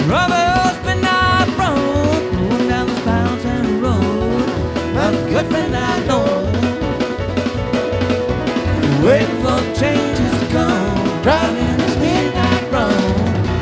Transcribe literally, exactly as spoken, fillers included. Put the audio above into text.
Rubber husband I rode, blowing down the Spiral Town Road. My good friend I know, waiting for the changes to come, driving